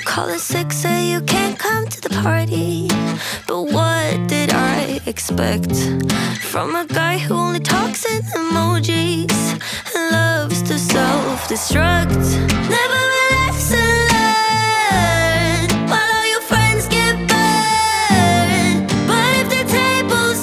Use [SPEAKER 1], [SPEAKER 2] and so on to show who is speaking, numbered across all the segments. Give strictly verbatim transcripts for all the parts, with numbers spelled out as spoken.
[SPEAKER 1] call it sick, say you can't come to the party. But what did I expect from a guy who only talks in emojis and loves to self-destruct? Never a lesson learned while all your friends get burned. But if the tables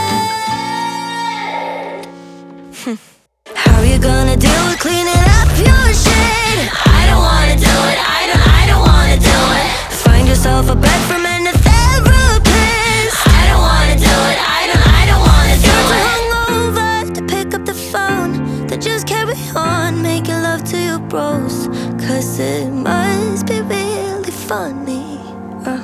[SPEAKER 1] turn, how you gonna deal with cleaning up your shit? I don't wanna do it, I don't, I don't wanna do it. Find yourself a bed from and a therapist. I don't wanna do it, I don't, I don't wanna do it. You're too hungover to pick up the phone, then just carry on making love to your bros. Cause it must be really funny, uh,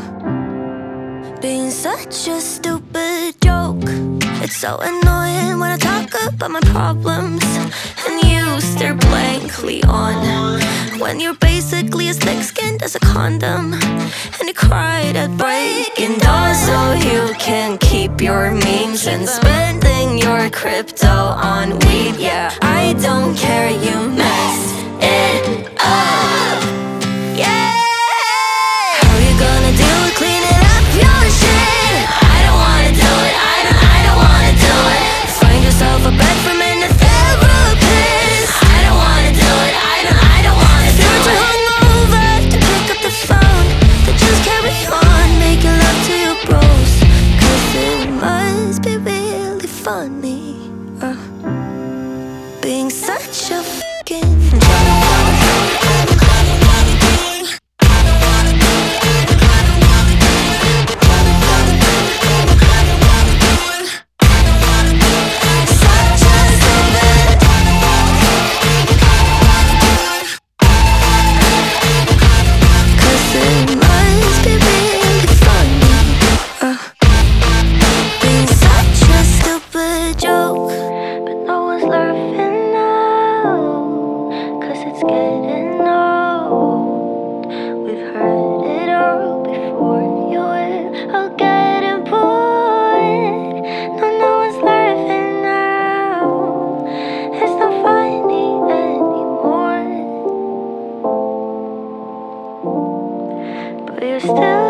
[SPEAKER 1] being such a stupid joke. It's so annoying when I talk about my problems and you stare blankly on, when you're basically as thick-skinned as a condom, and you cried at breaking dawn so you can keep your memes and spending your crypto on weed. Yeah, I don't care, you mess it up. Yeah, how you gonna deal with cleaning up your shit? I don't wanna do it, I don't, I don't wanna do it. Find yourself a bed from and a therapist. I don't wanna do it, I don't, I don't wanna do it. You're too hungover to pick up the phone, then just carry on making love to your bros. Cause it must be really funny, uh, being such a fucking you're still